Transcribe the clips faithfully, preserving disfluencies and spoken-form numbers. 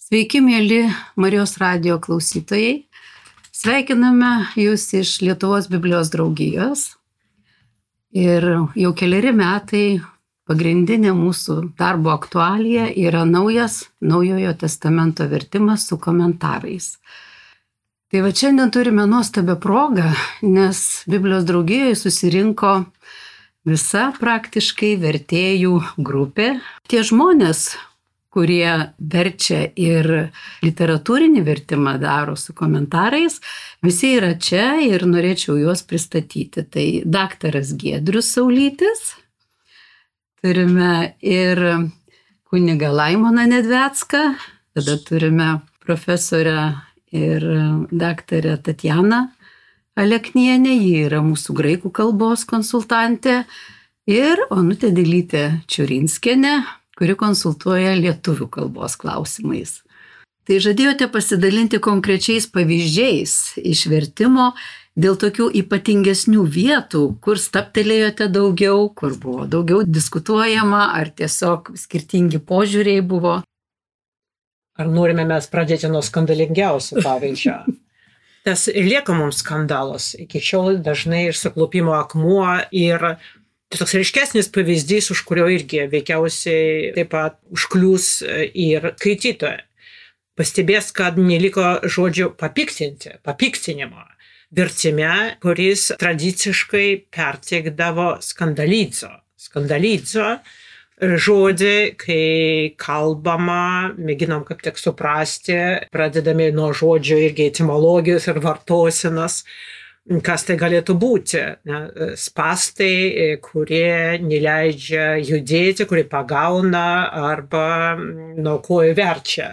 Sveiki, mėly Marijos radijo klausytojai. Sveikiname jūs iš Lietuvos Biblijos draugijos. Ir jau keleri metai pagrindinė mūsų darbo aktualija yra naujas Naujojo testamento vertimas su komentarais. Tai va šiandien turime nuostabią progą, nes Biblijos draugijoje susirinko visa praktiškai vertėjų grupė. Tie žmonės, kurie verčia ir literatūrinį vertimą daro su komentarais, visi yra čia ir norėčiau juos pristatyti. Tai daktaras Giedrius Saulytis, turime ir kunigą Laimoną Nedvecką, tada turime profesorę ir daktarę Tatjaną Aleknienę, ji yra mūsų graikų kalbos konsultantė, ir Onutė Dilytė Čiurinskienė, kuri konsultuoja lietuvių kalbos klausimais. Tai žadėjote pasidalinti konkrečiais pavyzdžiais iš vertimo dėl tokių ypatingesnių vietų, kur stabtelėjote daugiau, kur buvo daugiau diskutuojama, ar tiesiog skirtingi požiūriai buvo. Ar norime mes pradėti nuo skandalingiausio pavyzdžio? Tas ir lieka mums skandalas. Iki šiol dažnai ir suklupimo akmuo ir tai toks ryškesnis pavyzdys, už kurio irgi veikiausiai taip pat užkliūs ir skaitytoja. Pastebės, kad neliko žodžio papiktinti, papiktinimo vertime, kuris tradiciškai perteikdavo skandalizo. Skandalizo žodį, kai kalbama, mėginam kaip tik suprasti, pradedami nuo žodžio irgi etimologijos ir vartosenos, kas tai galėtų būti. Spastai, kurie neleidžia judėti, kurie pagauna arba nuo kojų verčia.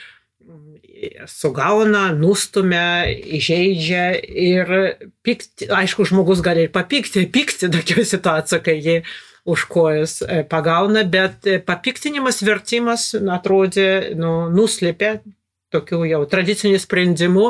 Sugauna, nustumia, įžeidžia ir pikti. Aišku, žmogus gali ir papikti, pikti tokia situacija, kai jį už kojus pagauna, bet papiktinimas, vertimas, atrodė, nu, nuslėpė tokių jau tradicinių sprendimų,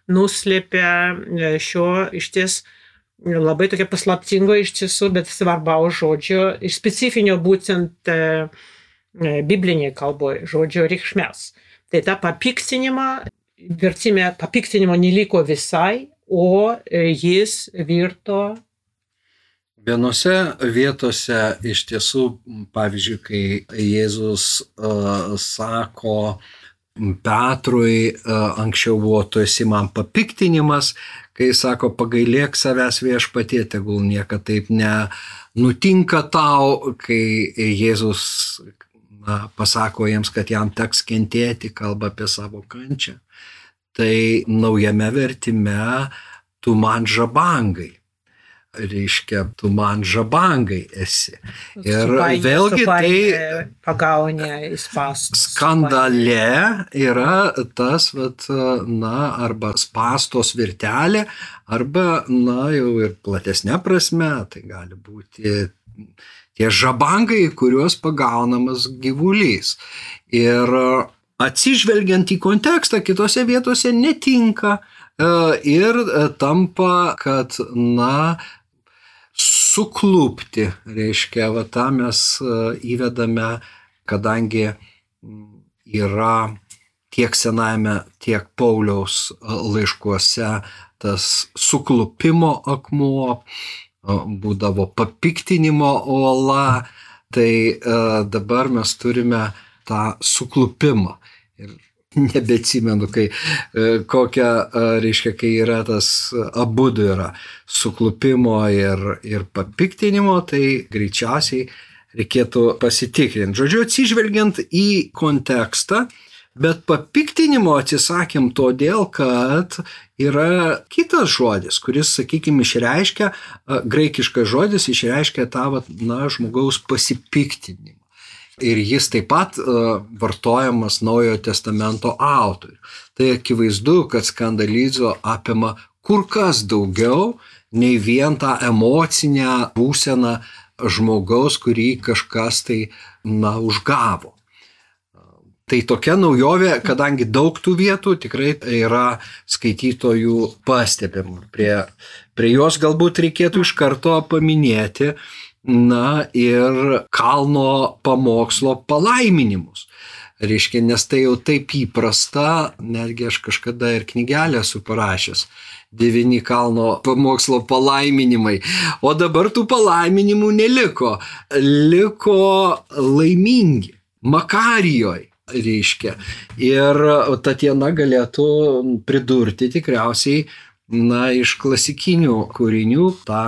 nuslėpė šio išties labai tokia paslaptingo iš tiesų, bet svarbaus žodžio, iš specifinio būtent e, biblinėje kalboje žodžio reikšmės. Tai ta papiktinimą, vertime papiktinimo neliko visai, o jis virto. Vienose vietose iš tiesų, pavyzdžiui, kai Jėzus uh, sako Petrui, anksčiau buvo, tu esi man papiktinimas, kai sako, pagailėk savęs viešpatie, tegul niekad taip nenutinka tau, kai Jėzus na, pasako jiems, kad jam teks kentėti, kalba apie savo kančią. Tai naujame vertime tu man žabangai. Reiškia, tu man žabangai esi. Ir supai, vėlgi supai, tai pagaunė į spastus. Skandale yra tas, vat, na, arba spastos virtelė, arba, na, jau ir platesnė prasme, tai gali būti tie žabangai, kuriuos pagaunamas gyvulys. Ir atsižvelgiant į kontekstą, kitose vietose netinka ir tampa, kad, na, suklupti, reiškia, va tą mes įvedame, kadangi yra tiek Senajame, tiek Pauliaus laiškuose tas suklupimo akmuo, būdavo papiktinimo uola, tai dabar mes turime tą suklupimą. Ir nebeatsimenu, kai kokia, reiškia, kai yra tas abudu yra suklupimo ir, ir papiktinimo, tai greičiausiai reikėtų pasitikrinti. Žodžiu, atsižvelgiant į kontekstą, bet papiktinimo atsisakėm todėl, kad yra kitas žodis, kuris, sakykime, išreiškia, graikiškas žodis išreiškia tą, na, žmogaus pasipiktinimą. Ir jis taip pat uh, vartojamas Naujojo testamento autorių. Tai akivaizdu, kad skandalizo apima kur kas daugiau nei vien tą emocinę būseną žmogaus, kurį kažkas tai, na, užgavo. Tai tokia naujovė, kadangi daug tų vietų tikrai yra skaitytojų pastebimų. Prie, prie jos galbūt reikėtų iš karto paminėti, na, ir kalno pamokslo palaiminimus. Reiškia, nes tai jau taip įprasta, netgi aš kažkada ir knygelę esu parašęs, devyni kalno pamokslo palaiminimai. O dabar tų palaiminimų neliko. Liko laimingi, Makarijoj, reiškia. Ir Tatjana galėtų pridurti tikriausiai, na, iš klasikinių kūrinių tą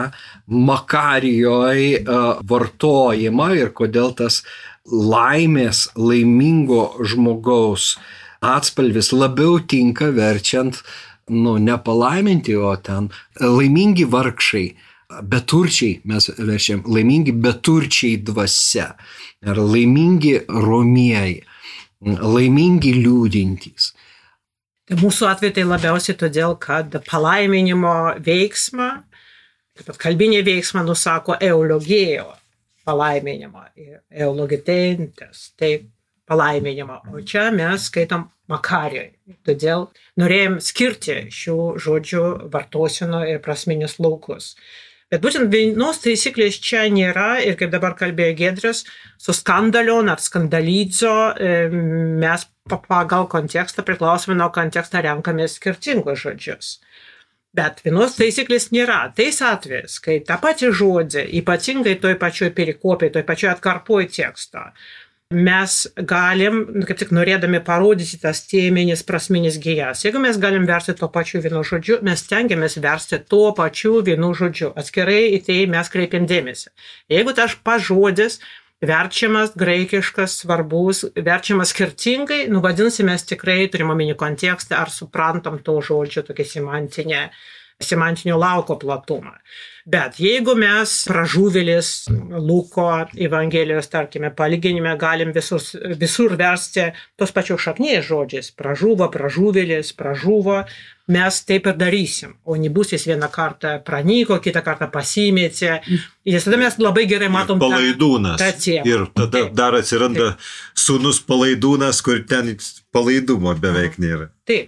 Makarijoj vartojimą ir kodėl tas laimės, laimingo žmogaus atspalvis labiau tinka verčiant, nu, ne palaiminti, o ten laimingi vargšai, beturčiai, mes verčiam, laimingi beturčiai dvasia, ar laimingi romieji, laimingi liūdintys. Tai mūsų atveju tai labiausiai todėl, kad palaiminimo veiksmą, taip pat kalbinį veiksmą nusako eulogėjo palaiminimo, eulogitentes, tai palaiminimo. O čia mes skaitom Makarijoj. Todėl norėjom skirti šių žodžių vartoseno ir prasminius laukus. Bet būtent vienos taisyklės čia nėra ir kaip dabar kalbėjo Giedrius, su skandalion ar skandalidzo mes pagal kontekstą priklausomai nuo kontekstą renkamės skirtingus žodžius. Bet vienos taisyklės nėra. Tais atvejais, kai tą patį žodį, ypatingai toj pačioj perikopėj, toj pačioj atkarpoj teksto, mes galim, kaip tik norėdami parodyti tas tėminis prasminis gijas. Jeigu mes galim versti to pačiu vienu žodžiu, mes stengiamės versti to pačiu vienu žodžiu. Atskirai į tai mes kreipiam dėmesį. Jeigu tas pažodis verčiamas graikiškas, svarbus, verčiamas skirtingai, nu vadinasi, mes tikrai turim omeny kontekstą ar suprantam to žodžio tokį semantinę, semantinio lauko platumą. Bet jeigu mes pražuvėlis Luko Evangelijos, tarkime, palyginime galim visus, visur versti tos pačios šaknies žodžiais, pražuvo, pražuvėlis, pražuvo, mes taip ir darysim. O nebus jis vieną kartą pranyko, kitą kartą pasimėtė. Ir tada mes labai gerai matom palaidūnas. tą tėmą. Ir tada taip, dar atsiranda taip. Sūnus palaidūnas, kur ten palaidumo beveik nėra. Taip.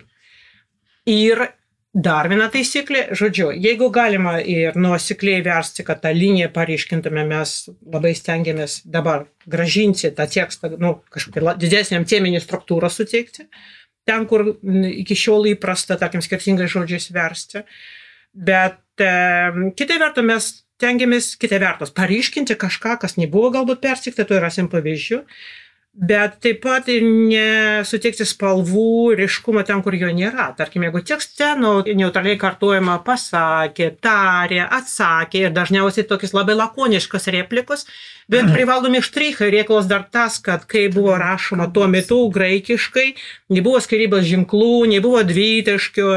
Ir dar viena taisyklė, žodžiu, jeigu galima ir nuosekliai versti, kad tą liniją paryškintume, mes labai stengiamės dabar gražinti tą tekstą, nu, kažkokią didesniam tėminį struktūrą suteikti, ten, kur iki šiol įprasta, tarkim, skirtingai žodžiais versti. Bet e, kitai vertus mes stengiamės, kitai vertus, paryškinti kažką, kas nebuvo galbūt persikta, to rasim pavyzdžių. Bet taip pat ir nesuteikti spalvų, ryškumo ten, kur jo nėra. Tarkim, jeigu tekste nu, neutraliai kartuojama pasakė, tarė, atsakė ir dažniausiai tokius labai lakoniškas replikos, bet privalomi štrichai reikalas dar tas, kad kai buvo rašoma tuo metu graikiškai, nebuvo skyrybos ženklų, nebuvo dvitaškių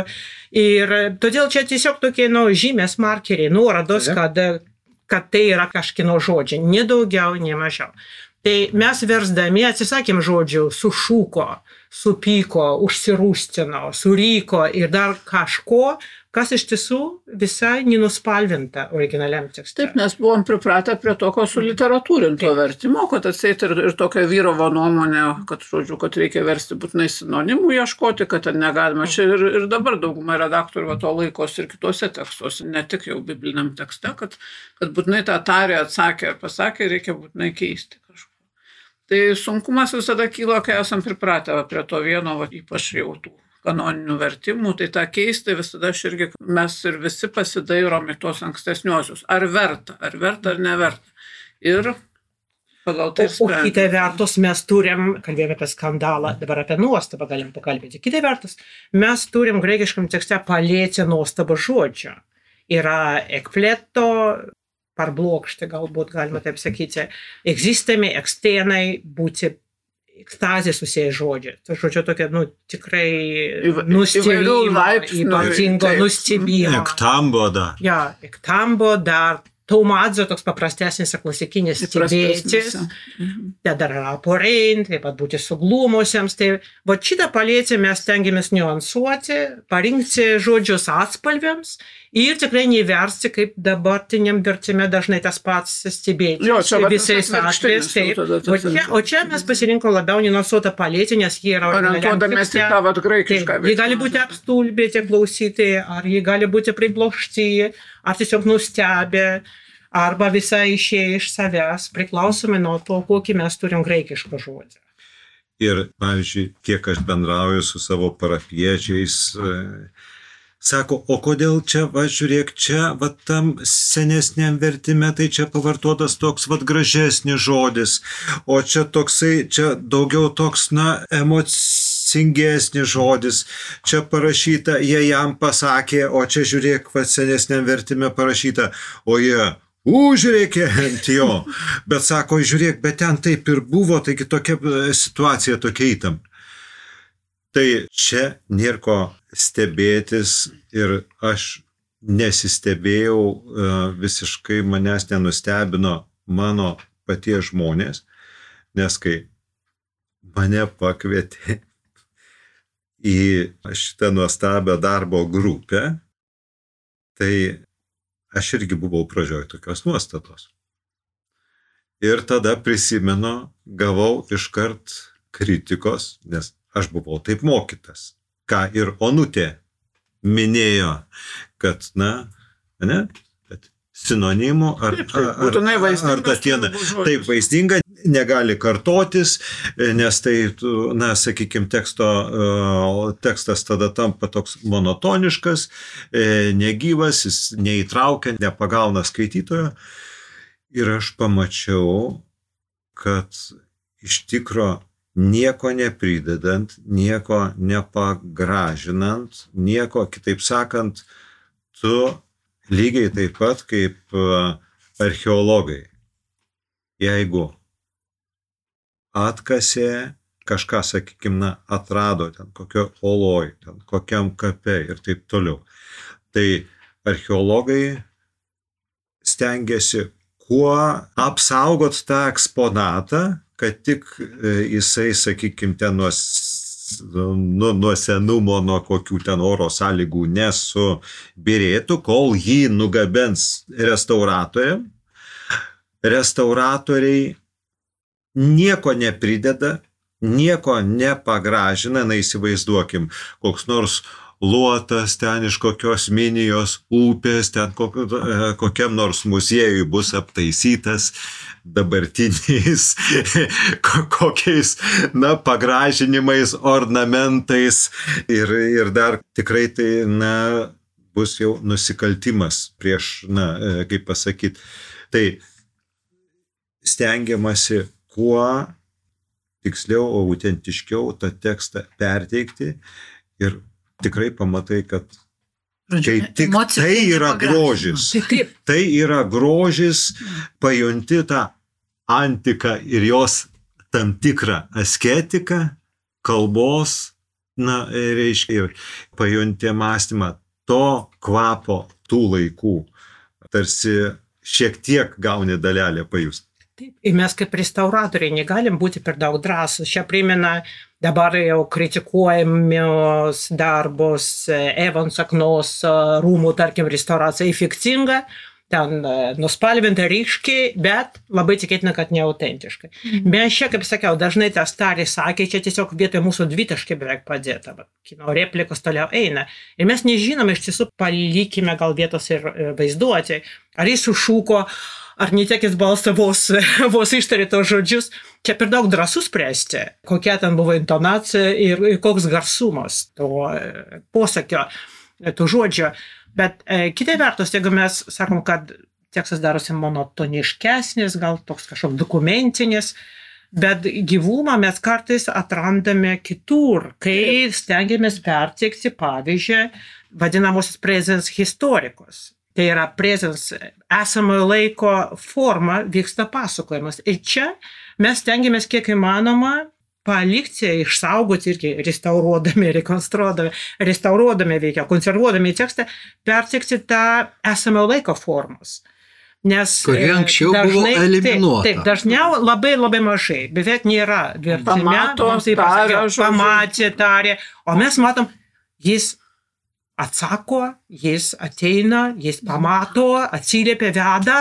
ir todėl čia tiesiog tokie nu, žymės markeriai, nuorodos, kad, kad tai yra kažkino žodžiai, ne daugiau, ne mažiau. Tai mes versdami atsisakėm žodžių sušūko, supyko, užsirūstino, suryko ir dar kažko, kas iš tiesų visai nenuspalvinta originaliam tekste. Taip, nes buvom pripratę prie tokio suliteratūrinto vertimo, kad atseit ir, ir tokia vyravo nuomonė, kad, žodžiu, kad reikia versti būtinai sinonimų ieškoti, kad ten negalima. Čia ir, ir dabar dauguma redaktorių to laikos ir kitose tekstuose, ne tik jau bibliniam tekste, kad, kad būtinai tą tarė, atsakė ir pasakė, reikia būtinai keisti kažko. Tai sunkumas visada kylo, kai esam pripratę prie to vieno, va, ypač jau tų kanoninių vertimų, tai tą keisti visada aš irgi, mes ir visi pasidairom į tos ankstesniosius. Ar verta, ar verta, ar neverta. Ir pagal tai sprendžiam. O kitą vertus mes turim, kalbėjome apie skandalą, dabar apie nuostabą galim pakalbėti. Kitą vertus, mes turim graikiškam tekste palėti nuostabą žodžio. Yra ekpleto, parblokšti, galbūt galima taip sakyti, egzistami, ekstenai, būti ekstazė susiję žodžiai. Tai žodžio tokia, nu, tikrai nustebimo, ypatingo nustebimo. Ektambo dar. Ja, ektambo dar. Taumadzo toks paprastesnis ir klasikinis stebėtis, tai dar yra porein, taip pat būti suglūmusiems. Tai va šitą palėtį mes stengiamės niuansuoti, parinkti žodžius atspalviams ir tikrai neversti, kaip dabartiniam vertime dažnai tas pats stebėtis. Jo, čia visais atvejais. O čia, o čia mes pasirinko labiau niuansuotą palėtį, nes jie yra orientuodamės į tą vat graikišką. Jie gali būti apstulbėti klausytojai, ar jie gali būti priblokšti, ar tiesiog nustebę, arba visai išėję iš savęs, priklausomai nuo to, kokį mes turim graikišką žodį. Ir, pavyzdžiui, kiek aš bendrauju su savo parapiečiais, sako, o kodėl čia, va, žiūrėk, čia, va, tam senesniam vertime, tai čia pavartotas toks, va, gražesnis žodis, o čia toksai, čia daugiau toks, na, emocingesnis žodis, čia parašyta, jie jam pasakė, o čia, žiūrėk, va, senesniam vertime parašyta, o jie, užrėkė ant jo, bet sako, žiūrėk, bet ten taip ir buvo, taigi tokia situacija, tokia įtampa. Tai čia nėra stebėtis ir aš nesistebėjau, visiškai manęs nenustebino mano paties žmonės, nes kai mane pakvietė į šitą nuostabią darbo grupę, tai aš irgi buvau pradžioj tokios nuostatos. Ir tada prisimenu, gavau iškart kritikos, nes aš buvau taip mokytas, ką ir Onutė minėjo, kad, na, ne, kad sinonimų ar, taip, taip, būtinai ar, ar tatiena, taip vaizdinga, negali kartotis, nes tai, na, sakykime, teksto, tekstas tada tampa toks monotoniškas, negyvas, jis neįtraukia, nepagauna skaitytojo. Ir aš pamačiau, kad iš tikro nieko nepridedant, nieko nepagražinant, nieko, kitaip sakant, tu lygiai taip pat kaip archeologai. Jeigu atkasė kažką, sakykime, atrado ten kokio oloj, ten kokiam kape ir taip toliau, tai archeologai stengiasi kuo apsaugot tą eksponatą, kad tik jisai, sakykime, ten nuo, nuo, nuo senumo, nuo kokių ten oro sąlygų nesubirėtų, kol jį nugabens restauratoriam. Restauratoriai nieko neprideda, nieko nepagražina, na įsivaizduokim, koks nors luotas ten iš kokios minijos upės, ten kokiam nors muziejui bus aptaisytas dabartiniais kokiais, na, pagražinimais, ornamentais ir, ir dar tikrai tai, na, bus jau nusikaltimas prieš, na, kaip pasakyti. Tai stengiamasi kuo tiksliau, autentiškiau tą tekstą perteikti ir tikrai pamatai, kad kai tik tai yra grožis, tai yra grožis, pajunti tą antiką ir jos tam tikrą asketiką, kalbos, na, reiškia, ir pajunti mąstymą to kvapo tų laikų, tarsi šiek tiek gauni dalelę pajusti. Taip, ir mes kaip restauratoriai negalim būti per daug drąsūs. Čia primena dabar jau kritikuojamios darbus Evans Aknos rūmų, tarkim, restauracija efektinga, ten nuspalvinta ryškiai, bet labai tikėtina, kad neautentiškai. Mes čia, kaip sakiau, dažnai tas tarį sakė, čia tiesiog vietoje mūsų dvitaškai beveik padėta, bet kino replikos toliau eina. Ir mes nežinome, iš tiesų palikime gal vietos ir vaizduoti. Ar jis sušūko, ar netekęs balsą vos, vos ištarė tos žodžius. Čia per daug drąsų spręsti, kokia ten buvo intonacija ir, ir koks garsumas to posakio, tų žodžio. Bet e, kitai vertus, jeigu mes sakom, kad tekstas darosi monotoniškesnis, gal toks kažkoks dokumentinis, bet gyvumą mes kartais atrandame kitur, kai stengiamės perteikti, pavyzdžiui, vadinamosios presens historikos. Tai yra presens esamojo laiko forma vyksta pasakojimas. Ir čia mes stengiamės kiek įmanoma palikti, išsaugoti irgi restauruodami, rekonstruodami, restauruodami veikia, konservuodami tekstą, perteikti tą esamojo laiko formas. Nes kuri anksčiau dažnai, buvo eliminuota. Taip, taip, dažniau labai labai mažai, beveik nėra vertime. Pamato, tarė, pamatė, tarė, o mes matom, jis atsako, jis ateina, jis pamato, atsiliepia, veda.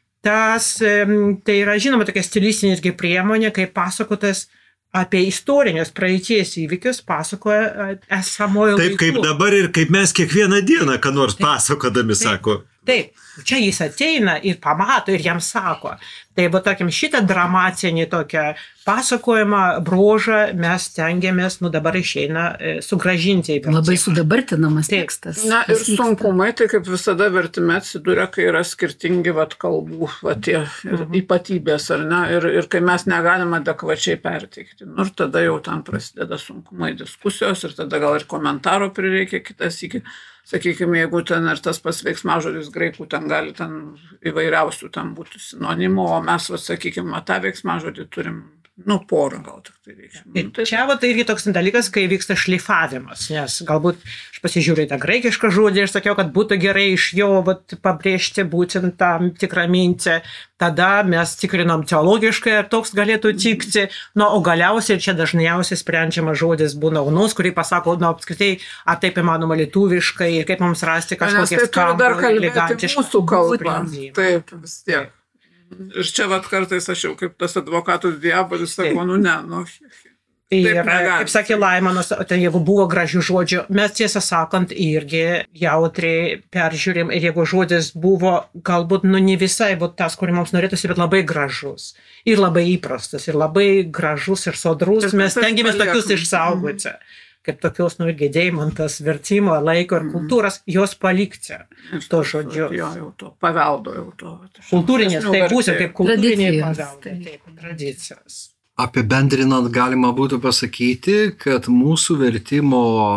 Tas, tai yra, žinoma, tokia stilistinė priemonė, kai pasakotas apie istorinius praeities įvykius pasakoja esamojo laikų. Taip, kaip dabar ir kaip mes kiekvieną dieną, ką nors taip, pasakodami, taip, sako. Taip, čia jis ateina ir pamato ir jam sako. Tai, va, tarkim, šitą dramatinį tokią pasakojimą, brožą mes tengiamės, nu dabar išeina, sugražinti. Labai sudabartinamas Taip. tekstas. Na ir sunkumai, tai kaip visada vertime atsiduria, kai yra skirtingi vat, kalbų vat, tie ir ypatybės, ar ne, ir, ir kai mes negalime adekvačiai perteikti. Nu, ir tada jau ten prasideda sunkumai diskusijos ir tada gal ir komentaro prireikia kitas iki. Sakykime, jeigu ten ir tas pats veiksmažodis graikų, ten gali ten įvairiausių ten būtų sinonimų, o mes, va, sakykime, tą veiksmažodį turim, nu, porą gal tik tai reikia. Nu, tai... Čia va, tai irgi toks dalykas, kai vyksta šlifavimas, nes galbūt aš pasižiūrėjau tą graikišką žodį ir sakiau, kad būtų gerai iš jo va, pabrėžti būtent tam tikrą mintį. Tada mes tikrinom teologiškai, ar toks galėtų tikti, nu, o galiausiai čia dažniausiai sprendžiamas žodis būna unus, kurį pasako, nu, apskritai, ar taip įmanoma lietuviškai ir kaip mums rasti kažkokią skambų, elegantišką mūsų kalbą. Taip, vis tiek. Ir čia vat kartais aš jau kaip tas advokatų diabolis sakau, nu ne, nu. Ir, kaip sakė Laimonas, tai jeigu buvo gražių žodžių, mes tiesą sakant irgi jautriai peržiūrim ir jeigu žodis buvo galbūt nu ne visai būt tas, kurį mums norėtųsi, bet labai gražus ir labai įprastas ir labai gražus ir sodrus, ir mes tengiamės tokius išsaugoti. Kaip tokios, nu, gedėjimantas vertimo, laiko ir kultūros, jos palikti to žodžiu. Jo, jau to paveldo, jau to. Kultūrinės, tai būsė kaip kultūriniai paveldai, taip, tradicijos. Apibendrinant galima būtų pasakyti, kad mūsų vertimo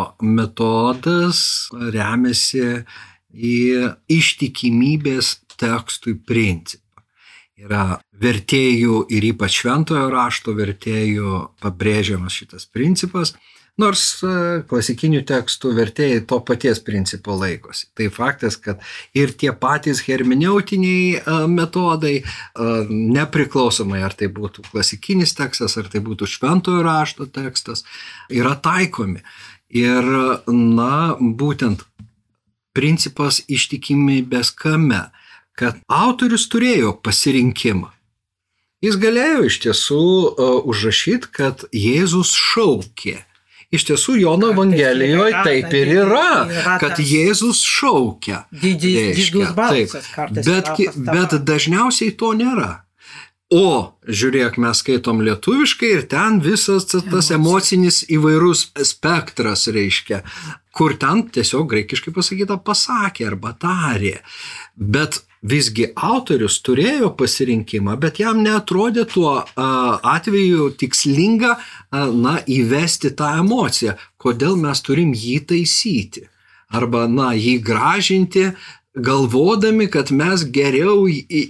metodas remiasi į ištikimybės tekstui principą. Yra vertėjų ir ypač šventojo rašto vertėjų pabrėžiamas šitas principas. Nors klasikinių tekstų vertėjai to paties principo laikosi. Tai faktas, kad ir tie patys hermeneutiniai metodai, nepriklausomai ar tai būtų klasikinis tekstas, ar tai būtų šventojo rašto tekstas, yra taikomi. Ir, na, būtent principas ištikimybės kame, kad autorius turėjo pasirinkimą. Jis galėjo iš tiesų užrašyti, kad Jėzus šaukė. Iš tiesų, Jono Evangelijoje taip ir yra, kad Jėzus šaukia. Didus balsas kartais. Bet, bet dažniausiai to nėra. O, žiūrėk, mes skaitom lietuviškai ir ten visas tas emocinis įvairus spektras reiškia, kur ten tiesiog graikiškai pasakyta pasakė arba tarė. Bet visgi autorius turėjo pasirinkimą, bet jam neatrodė tuo atveju tikslinga na, įvesti tą emociją. Kodėl mes turim jį taisyti? Arba na, jį gražinti, galvodami, kad mes geriau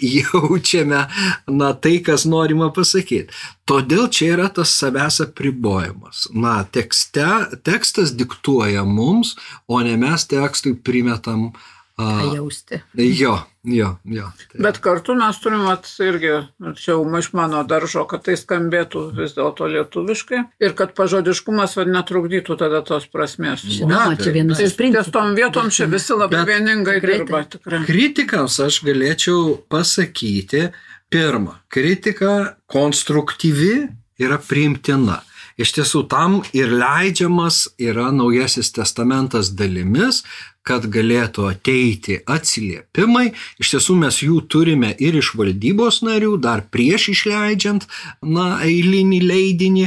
jaučiame na, tai, kas norima pasakyti. Todėl čia yra tas savęs apribojimas. Na, tekste, tekstas diktuoja mums, o ne mes tekstui primetam ką jausti. Jo, jo, jo. Tai. Bet kartu mes turim at, irgi, čia jau iš mano daržo, kad tai skambėtų vis dėlto lietuviškai ir kad pažodiškumas vad netrukdytų tada tos prasmės. Žinoma, čia vienas iš principų. Ties tom vietom čia visi labai Bet vieningai dirba. Tikrai. Kritikams aš galėčiau pasakyti, pirma, kritika konstruktyvi yra priimtina. Iš tiesų tam ir leidžiamas yra Naujasis testamentas dalimis, kad galėtų ateiti atsiliepimai. Iš tiesų mes jų turime ir iš valdybos narių, dar prieš išleidžiant na, eilinį leidinį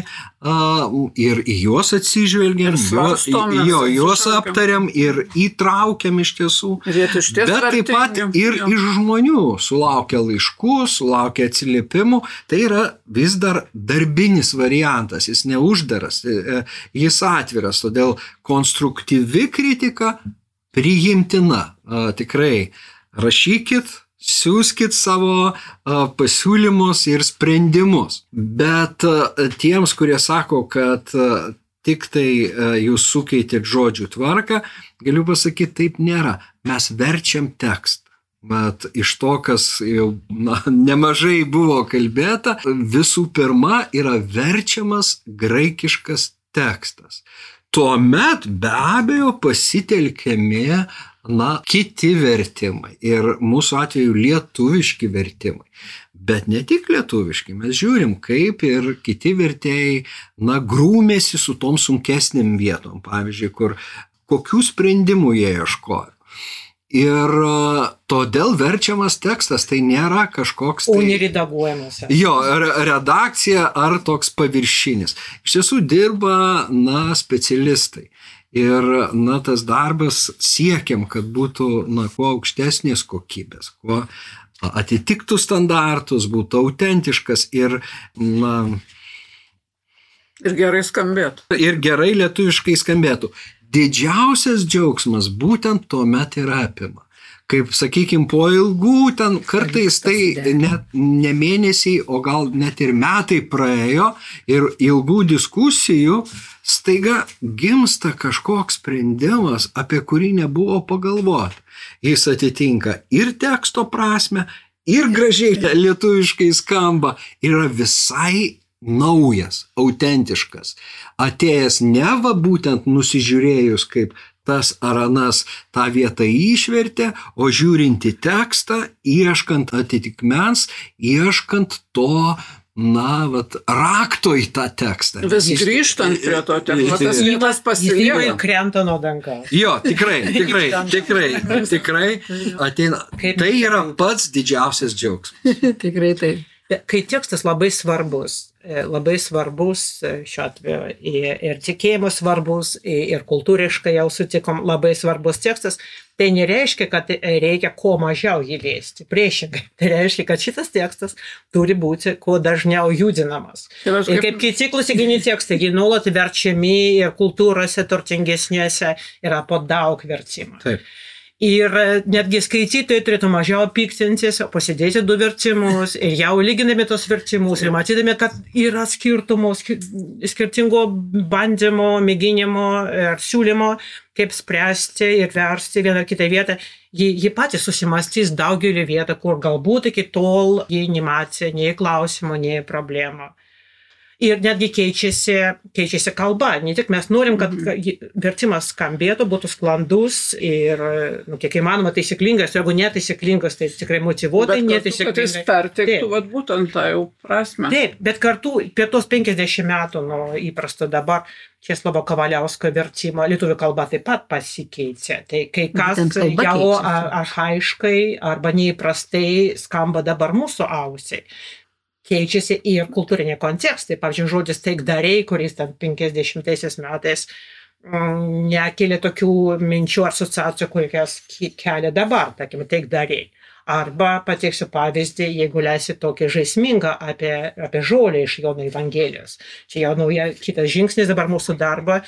ir į juos atsižvelgiam, juos, jo, juos aptariam ir įtraukiam iš tiesų. Bet taip pat ir iš žmonių sulaukia laiškų, sulaukia atsiliepimų. Tai yra vis dar darbinis variantas, jis neuždaras, jis atviras. Todėl konstruktyvi kritika priimtina. Tikrai rašykit, siųskit savo pasiūlymus ir sprendimus. Bet tiems, kurie sako, kad tik tai jūs sukeitit žodžių tvarką, galiu pasakyti, taip nėra. Mes verčiam tekstą. Bet iš to, kas jau na, nemažai buvo kalbėta, visų pirma yra verčiamas graikiškas tekstas. Tuomet be abejo pasitelkiami na, kiti vertimai ir mūsų atveju lietuviški vertimai. Bet ne tik lietuviški, mes žiūrim, kaip ir kiti vertėjai na, grūmėsi su tom sunkesnėm vietom, pavyzdžiui, kur kokių sprendimų jie ieškojo. Ir todėl verčiamas tekstas, tai nėra kažkoks... Tai, o neredaguojamas. Jo, redakcija ar toks paviršinis. Iš tiesų dirba, na, specialistai. Ir, na, tas darbas siekiam, kad būtų, na, kuo aukštesnės kokybės, kuo atitiktų standartus, būtų autentiškas ir, na... Ir gerai skambėtų. Ir gerai lietuviškai skambėtų. Didžiausias džiaugsmas būtent tuomet ir apima. Kaip, sakykime, po ilgų, ten kartais tai net ne mėnesiai, o gal net ir metai praėjo ir ilgų diskusijų, staiga gimsta kažkoks sprendimas, apie kurį nebuvo pagalvoti. Jis atitinka ir teksto prasme, ir gražiai lietuviškai skamba, yra visai naujas, autentiškas, atėjęs ne va būtent nusižiūrėjus, kaip tas ar anas tą vietą išvertė, o žiūrint į tekstą, ieškant atitikmens, ieškant to, na, vat, rakto į tą tekstą. Vis grįžtant prie to teksto, tas vietas pasilieka. Jis krenta nuo dangaus. Jo, tikrai, tikrai, tikrai, tikrai ateina. Tai yra pats didžiausias džiaugsmas. Tikrai taip. Kai tekstas labai svarbus, labai svarbus šiuo atveju ir tikėjimas svarbus, ir kultūriškai jau sutikom labai svarbus tekstas, tai nereiškia, kad reikia kuo mažiau jį liesti. Priešingai, tai reiškia, kad šitas tekstas turi būti kuo dažniau judinamas. Ir kaip, kaip kiti klasikiniai tekstai, jie nuolat verčiami ir kultūrose turtingesnėse yra po daug vertimų. Taip. Ir netgi skaitytojai turėtų mažiau piktintis, pasidėti du vertimus ir jau lyginami tos vertimus ir matydami, kad yra skirtumų, skirtingo bandymo, mėginimo ir siūlymo, kaip spręsti ir versti vieną ar kitą vietą. Jie, jie patys susimastys daugelį vietą, kur galbūt iki tol jie nematė nei klausimo, nei problemų. Ir netgi keičiasi, keičiasi kalba. Ne tik mes norim, kad vertimas skambėtų, būtų sklandus ir, nu, kiek įmanoma, taisyklingas. Jeigu netaisyklingas, tai tikrai motyvuotai netaisyklingas. Bet kartu, kad jis perteiktų vat, būtent tą jau prasme. Taip, bet kartu per tos penkiasdešimt metų nuo įprasto dabar Česlovo Kavaliausko vertimo lietuvių kalba taip pat pasikeitė. Tai kai kas jau archaiškai arba neįprastai skamba dabar mūsų ausiai. Keičiasi ir kultūriniai kontekstai. Pavyzdžiui, žodis taikdariai, kuris ten penkiasdešimtaisiais metais mm, nekėlė tokių minčių ar asociacijų, kurias kelia dabar, tarkim, taikdariai. Arba pateiksiu pavyzdį, jeigu leisi tokį žaismingą apie, apie žolę iš Jono Evangelijos. Čia jau nauja kitas žingsnis dabar mūsų darbo.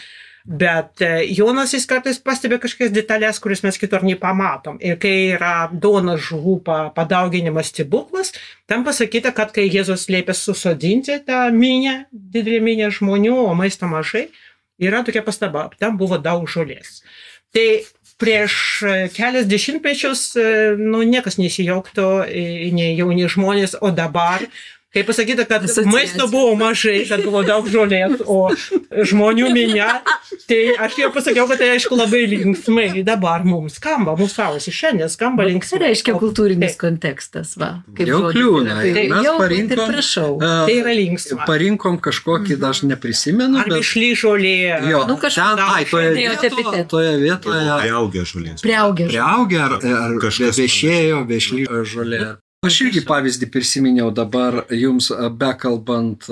Bet Jonas jis kartais pastebi kažkokias detalės, kuris mes kitur nepamatom. Ir kai yra duonos žuvų padauginimas stebuklas, ten pasakyta, kad kai Jėzus liepė susodinti tą minę, didelį minę žmonių, o maisto mažai, yra tokia pastaba, ten buvo daug žolės. Tai prieš kelias dešimtmečius, nu, niekas nesijauktų, nei jauni žmonės, o dabar... Kai pasakyta, kad maisto buvo mažai, kad buvo daug žolės, o žmonių minia, tai aš jau pasakiau, kad tai aišku labai linksmai dabar mums skamba, mūsų sausi šiandien skamba linksmai. Tai reiškia kultūrinis tai, kontekstas, va. Jau kliūna. Tai, mes jau, parinkom, prašau. Uh, tai yra linksma. Parinkom kažkokį, aš neprisimenu. Ar višly žolė. Jo, nu, kažką. Ten, ai, toje vietoje, toje vietoje. Priaugę žolės. Priaugę žolės. Priaugę ar, ar vešėjo, vešly žolė. Aš irgi pavyzdį prisiminiau dabar jums bekalbant,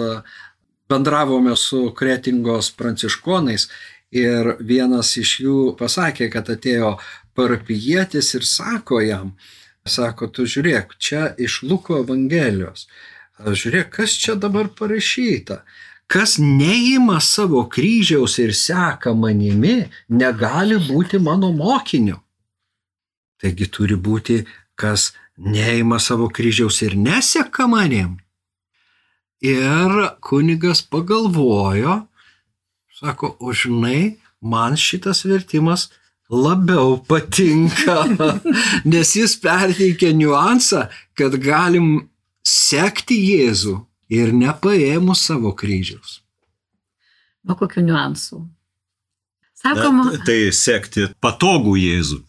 bendravome su Kretingos pranciškonais ir vienas iš jų pasakė, kad atėjo parapijietis ir sako jam, sako, tu žiūrėk, čia iš Luko Evangelijos, žiūrėk, kas čia dabar parašyta. Kas neima savo kryžiaus ir seka manimi, negali būti mano mokiniu. Taigi turi būti, kas neima savo kryžiaus ir neseka manim. Ir kunigas pagalvojo, sako, o žinai, man šitas vertimas labiau patinka, nes jis perteikia niuansą, kad galim sekti Jėzų ir nepaėmus savo kryžiaus. O kokių niuansų? Sakoma, Na, tai sekti patogų Jėzų.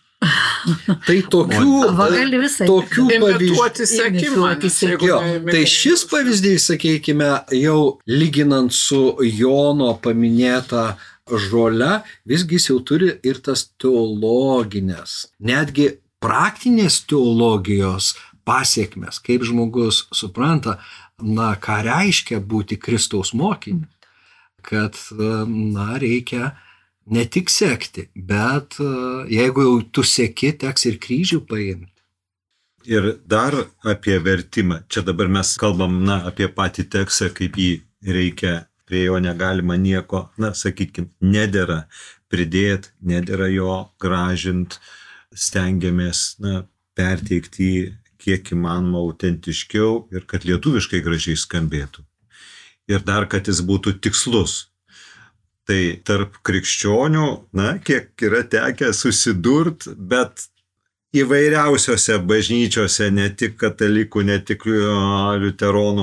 Tai tokių, tokių imituoti sekimą. Jo, tai šis pavyzdys, sakykime, jau lyginant su Jono paminėta žole, visgi jis jau turi ir tas teologinės, netgi praktinės teologijos pasiekmes, kaip žmogus supranta, na, ką reiškia būti Kristaus mokiniu, kad, na, reikia ne tik sekti, bet jeigu jau tu seki, teks ir kryžių paimti. Ir dar apie vertimą. Čia dabar mes kalbam, na, apie patį tekstą, kaip jį reikia, prie jo negalima nieko, na, sakykime, nedėra pridėti, nedėra jo gražinti, stengiamės, na, perteikti jį kiek įmanoma autentiškiau ir kad lietuviškai gražiai skambėtų. Ir dar, kad jis būtų tikslus. Tai tarp krikščionių, na, kiek yra tekę susidurt, bet įvairiausiose bažnyčiose, ne tik katalikų, ne tik liuteronų,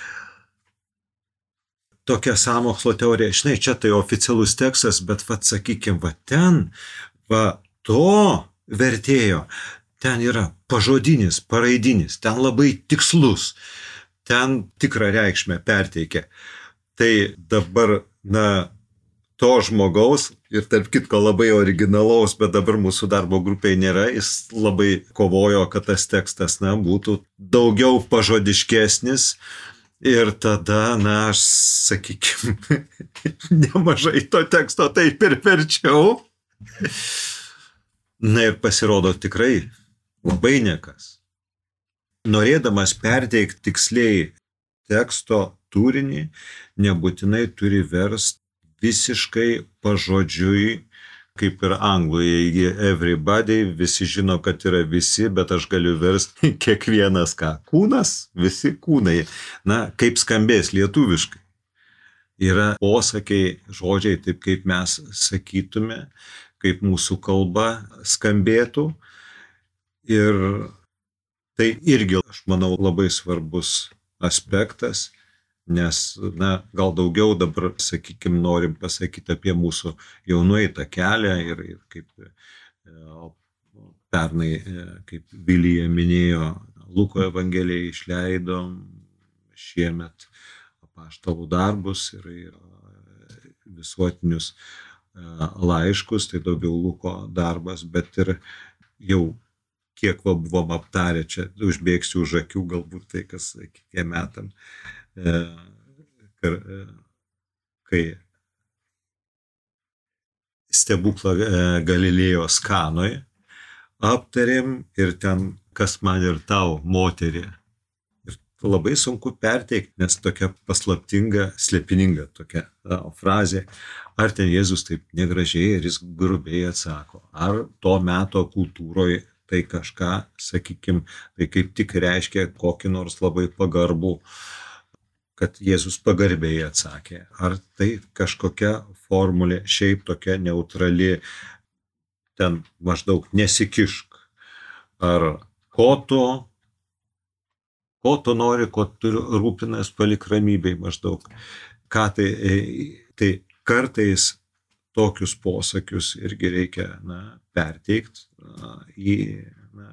tokia sąmokslo teorija. Žinai, čia tai oficialus tekstas, bet, va, sakykime, va ten, va, to vertėjo, ten yra pažodinis, paraidinis, ten labai tikslus, ten tikrą reikšmę perteikia. Tai dabar, na, to žmogaus, ir tarp kitko labai originalaus, bet dabar mūsų darbo grupėje nėra, jis labai kovojo, kad tas tekstas, na, būtų daugiau pažodiškesnis. Ir tada, na, aš, sakykime, nemažai to teksto taip ir verčiau. Na ir pasirodo tikrai labai nekas. Norėdamas perteikti tiksliai teksto turinį, nebūtinai turi verst visiškai pažodžiui, kaip ir anglų, everybody, visi žino, kad yra visi, bet aš galiu versti kiekvienas ką. Kūnas, visi kūnai. Na, kaip skambės lietuviškai. Yra posakiai, žodžiai, taip kaip mes sakytume, kaip mūsų kalba skambėtų. Ir tai irgi, aš manau, labai svarbus aspektas, nes, na, gal daugiau dabar, sakykime, norim pasakyti apie mūsų jau nueitą kelią ir, ir kaip pernai, kaip Vilija minėjo, Luko Evangeliją išleidom, šiemet apaštalų darbus ir, ir visuotinius laiškus, tai daugiau Luko darbas, bet ir jau kiek va buvom aptarę, čia užbėgsiu už akių, galbūt tai, kas kiekviem metam, kai stebuklą Galilėjos Kanoje aptarėm ir ten, kas man ir tau, moterį. Ir labai sunku perteikti, nes tokia paslaptinga, slėpininga tokia frazė. Ar ten Jėzus taip negražiai ir jis grubiai atsako, ar to meto kultūroje tai kažką, sakykime, tai kaip tik reiškia kokį nors labai pagarbų, kad Jėzus pagarbiai atsakė. Ar tai kažkokia formulė, šiaip tokia neutrali, ten maždaug nesikišk. Ar ko tu, ko tu nori, ko tu rūpinas, palik ramybei maždaug. Ką tai, tai kartais tokius posakius irgi reikia, na, perteikti į, na,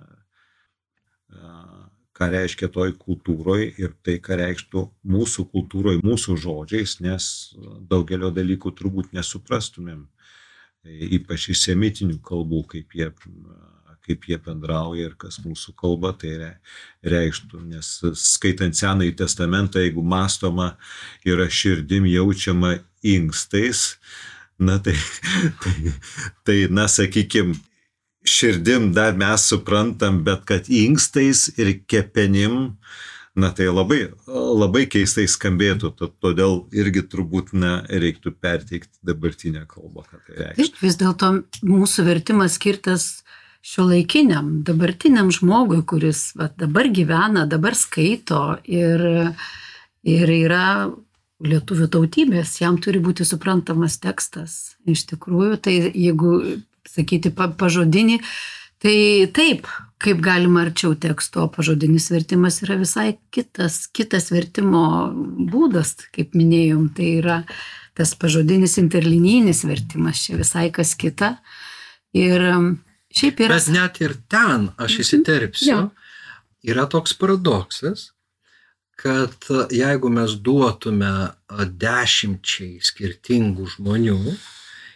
ką reiškia toj kultūroje ir tai, ką reikštų mūsų kultūroje, mūsų žodžiais, nes daugelio dalykų turbūt nesuprastumėm, ypač iš semitinių kalbų, kaip jie, kaip jie bendrauja ir kas mūsų kalba tai reikštų. Nes skaitant Senąjį testamentą, jeigu mąstoma yra širdim jaučiama inkstais, na tai, tai, tai na, sakykime, širdim dar mes suprantam, bet kad inkstais ir kepenim, na tai labai, labai keistai skambėtų, todėl irgi turbūt, na, reiktų perteikti dabartinę kalbą, ką tai reiškia. Taip, vis dėlto mūsų vertimas skirtas šiuolaikiniam, dabartiniam žmogui, kuris va, dabar gyvena, dabar skaito ir, ir yra lietuvių tautybės, jam turi būti suprantamas tekstas. Iš tikrųjų, tai jeigu sakyti pažodinį, tai taip, kaip galima arčiau teksto, pažodinis vertimas yra visai kitas, kitas vertimo būdas, kaip minėjom, tai yra tas pažodinis interlinijinis vertimas, čia visai kas kita. Ir šiaip yra... Bet net ir ten, aš įsiterpsiu, ja. Yra toks paradoksas, kad jeigu mes duotume dešimčiai skirtingų žmonių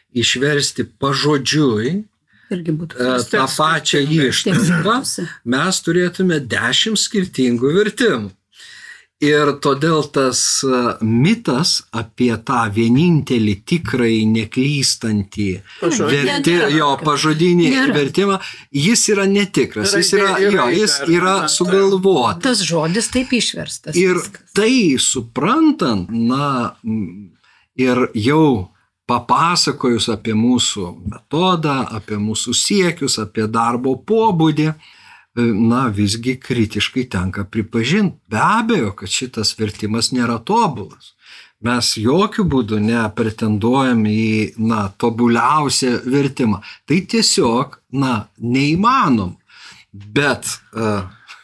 išversti pažodžiui Irgi būtų. e, tą pačią ištrauką, mes turėtume dešimt skirtingų vertimų. Ir todėl tas e, mitas apie tą vienintelį tikrai neklystantį Pažodinį. verti, Nėra. jo pažodinį Nėra. vertimą, jis yra netikras, jis yra, Raidė- jo, raidė, jis ar yra ne? sugalvotas. Tas žodis taip išverstas. Ir viskas. tai suprantant, na, m, ir jau papasakojus apie mūsų metodą, apie mūsų siekius, apie darbo pobūdį, na, visgi kritiškai tenka pripažinti. Be abejo, kad šitas vertimas nėra tobulas. Mes jokių būdų nepretenduojam į, na, tobuliausią vertimą. Tai tiesiog, na, neįmanom. Bet uh,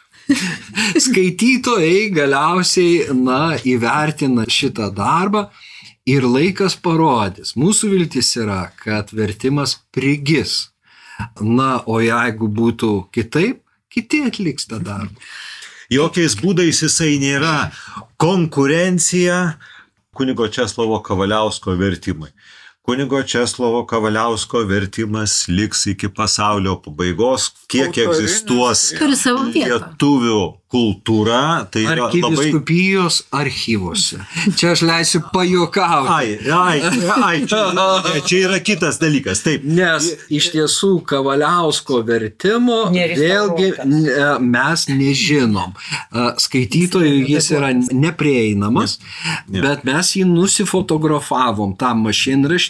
skaitytojai galiausiai, na, įvertina šitą darbą ir laikas parodys. Mūsų viltis yra, kad vertimas prigis. Na, o jeigu būtų kitaip, kiti atliks tą darbą. Jokiais būdais jisai nėra konkurencija kunigo Česlovo Kavaliausko vertimai. Kunigo Česlovo Kavaliausko vertimas liks iki pasaulio pabaigos, kiek Autorinis. egzistuos Turi savo vietą. lietuvių kultūra. Tai yra labai... Arkivyskupijos archyvuose. Čia aš leisiu pajuokauti. Ai, ai, ai, čia, čia yra kitas dalykas. Taip. Nes iš tiesų Kavaliausko vertimo vėlgi Nerestauruotas. n- mes nežinom. Skaitytojui jis yra neprieinamas, Ne. bet mes jį nusifotografavom tą mašinraštį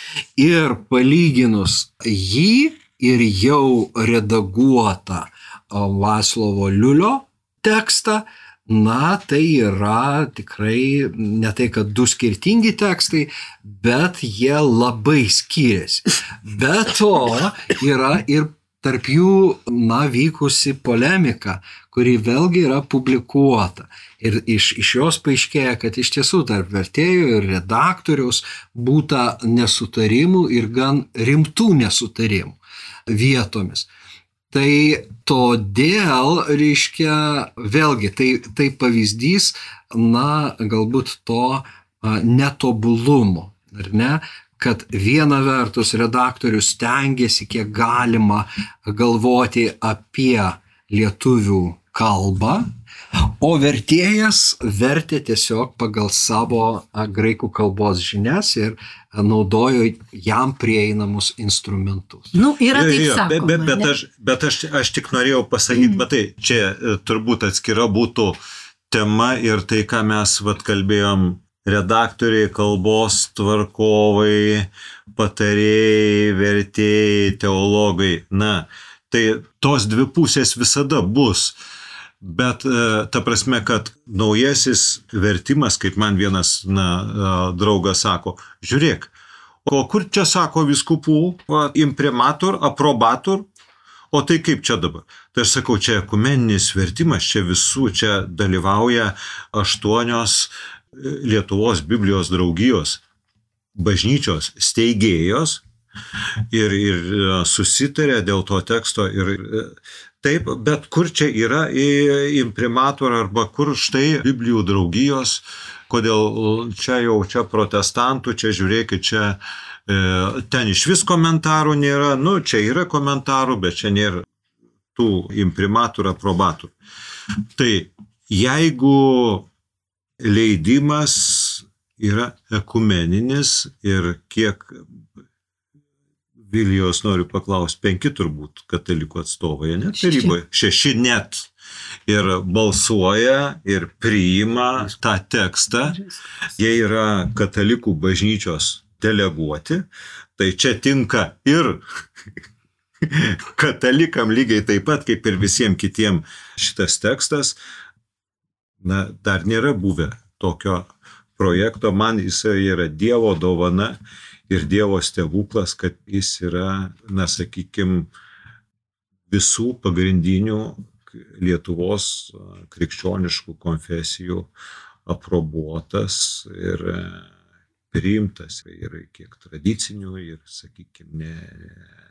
ir palyginus jį ir jau redaguotą Vaclovo Liulio tekstą, na, tai yra tikrai ne tai, kad du skirtingi tekstai, bet jie labai skiriasi. Be to yra ir tarp jų, na, vykusi polemika, kuri vėlgi yra publikuota. Ir iš, iš jos paaiškėja, kad iš tiesų tarp vertėjų ir redaktoriaus būta nesutarimų ir gan rimtų nesutarimų vietomis. Tai todėl, reiškia, vėlgi, tai, tai pavyzdys, na, galbūt to a, netobulumo, ar ne? Kad viena vertus redaktorius stengiasi kiek galima galvoti apie lietuvių kalbą, o vertėjas vertė tiesiog pagal savo a, graikų kalbos žinias ir a, naudojo jam prieinamus instrumentus. Nu, yra Jo, taip jo, sakoma. bet, bet, bet, ne? aš, bet aš, aš tik norėjau pasakyti, mm. bet tai čia e, turbūt atskira būtų tema ir tai, ką mes vat, kalbėjom, redaktoriai, kalbos tvarkovai, patarėjai, vertėjai, teologai. Na, tai tos dvi pusės visada bus. Bet ta prasme, kad naujasis vertimas, kaip man vienas na, draugas sako, žiūrėk, o kur čia sako vyskupų, va, imprimatur, aprobatur, o tai kaip čia dabar? Tai aš sakau, čia ekumeninis vertimas, čia visų, čia dalyvauja aštuonios Lietuvos Biblijos draugijos bažnyčios steigėjos ir, ir susitarė dėl to teksto ir taip, bet kur čia yra imprimatur arba kur štai Biblijų draugijos, kodėl čia jau čia protestantų, čia žiūrėkit, čia e, ten iš vis komentarų nėra, nu čia yra komentarų, bet čia nėra tų imprimatur, aprobatur. Tai jeigu leidimas yra ekumeninis ir kiek Vilijos noriu paklausti, penki turbūt katalikų atstovai, ne? Taryboje, šeši net. Ir balsuoja, ir priima tą tekstą. Jie yra katalikų bažnyčios deleguoti. Tai čia tinka ir katalikam lygiai taip pat, kaip ir visiems kitiem šitas tekstas. Na, dar nėra buvę tokio projekto. Man jisai yra Dievo dovana. Ir Dievo stebuklas, kad jis yra, na, sakykime, visų pagrindinių Lietuvos krikščioniškų konfesijų aprobuotas ir priimtas. Ir kiek tradicinių, ir, sakykime,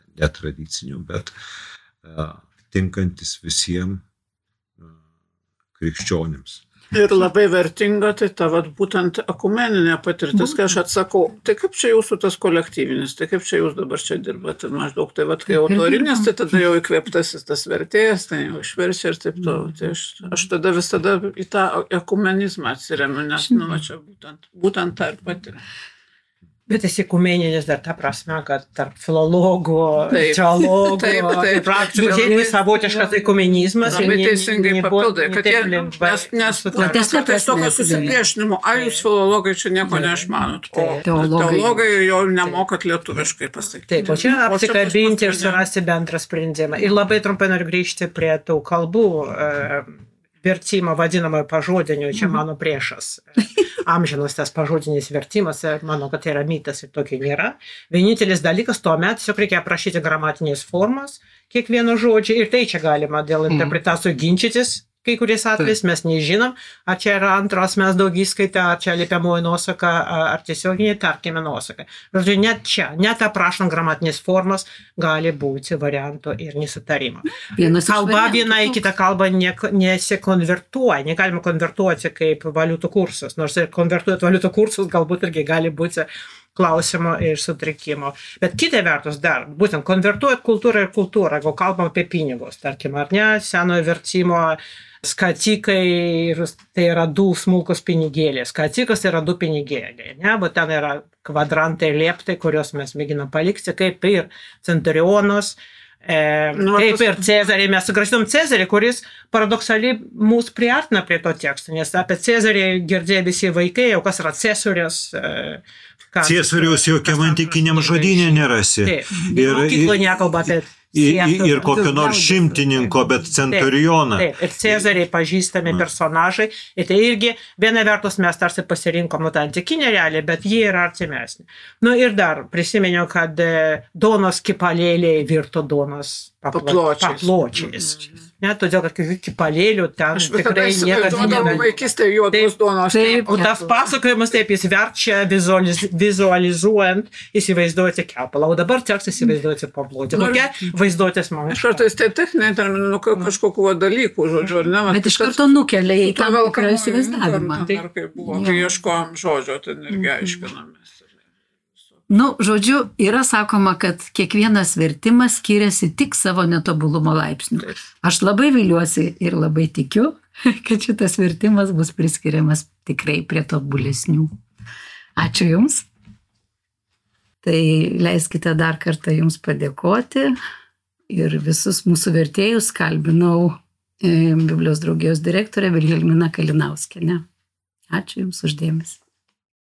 netradicinių, bet a, tinkantis visiems krikščionims. Ir labai vertinga, tai ta vat, būtent ekumeninė patirtis, kai aš atsakau, tai kaip čia jūsų tas kolektyvinis, tai kaip čia jūs dabar čia dirbate maždaug, tai vat, kai autorinės, tai tada jau įkvėptasis tas vertėjas, tai jau išverčia ir taip toliau. Tai aš, aš tada visada į tą ekumenizmą atsiremiu, nes nu, čia būtent, būtent tą ir patiriu. Bet esi ekumeninis dar ta prasme, kad tarp filologų, Taip. teologų, Taip, taip. praktikų, žinai, savotiškas ekumenizmas. Labai ir ne- teisingai ne- papildai, ne kad taip jie, lengvai nes, nes sutvarkyti. Platesnė kartais tokio prasme, susipriešinimo, a jūs filologai čia nieko neišmanot, o Taip. Teologai. teologai jau nemokat lietuviškai pasakyti. Taip, o čia O čia apsikabinti ir pas mus surasti bendrą sprendimą. Ir labai trumpai noriu grįžti prie tų kalbų e, vertimo vadinamojo pažodinių, čia mano priešas. Amžinas tas pažodinis vertimas, manau, kad tai yra mitas ir tokio nėra. Vienintelis dalykas, tuomet tiesiog reikia aprašyti gramatinės formas kiekvieno žodžio ir tai čia galima dėl interpretacijų ginčytis. Kai kuriais atvejais mes nežinom, ar čia yra antros mes daugiskaita, ar čia liepiamoji nuosaka, ar tiesioginė tarkime nuosaka. Žodžiu, net čia, net aprašant gramatinės formas, gali būti varianto ir nesutarimo. Vienas iš Kalba variantų viena į toks. kitą kalbą ne, nesikonvertuoja, negalima konvertuoti kaip valiutų kursas, nors ir konvertuojant valiutų kursus galbūt irgi gali būti klausimo ir sutrikimo. Bet kita vertus dar, būtent konvertuojant kultūrą ir kultūrą, jeigu kalbam apie pinigus, tarkim, ar ne, senojo vertimo skatikai, tai yra du smulkus pinigėliai. Skatikas yra du pinigėliai, ne, bet ten yra kvadrantai lieptai, kuriuos mes mėginam palikti, kaip ir centurionus, e, Nu, kaip tas- ir Cezarį. Mes sugrąžinom Cezarį, kuris paradoksaliai mūsų priartina prie to teksto, nes apie Cezarį girdėjo visi vaikai, jau kas yra Cesarius. E, kas- Ciesoriaus jokiam antikiniam žodynė nerasi. Taip, Ir- ir mokykloje nekalba apie Ir, Ciesorių. ir kokio nors šimtininko, bet centurioną. Taip, ir Cezariai pažįstami personažai. Ir tai irgi viena vertus mes tarsi pasirinkom nu, tą antikinę realiją, bet jie yra artimesni. Nu ir dar prisiminiau, kad e, duonos kipalėliai virto duonos papla- Papločiais. papločiais. Ne, todėl, kad kipalėlių ten Aš visada tikrai niekas įsivaizduodavau nebent. vaikystėje juodos duonos. Taip, O tas pasakojimas taip, jis verčia vizualiz, vizualizuojant, įsivaizduoti kepalą. O dabar teks įsivaizduoti paplotį. Kokia vaizduotės man? Iš karto tai techniniai terminai, nu, kaip kažkokiu va dalykų, žodžiu, ar ne? Vat Bet iš tas- karto nukelia į tą tam tikrą velkamąjį įsivaizdavimą. interną, ar kaip buvo, kai ieškojom žodžio, tai irgi aiškinamės. Nu, žodžiu, yra sakoma, kad kiekvienas vertimas skiriasi tik savo netobulumo laipsniu. Aš labai viliuosi ir labai tikiu, kad šitas vertimas bus priskiriamas tikrai prie tobulesnių. Ačiū Jums. Tai leiskite dar kartą Jums padėkoti ir visus mūsų vertėjus kalbinau e, Biblijos draugijos direktorė Vilhelmina Kalinauskienė. Ačiū Jums uždėmesi.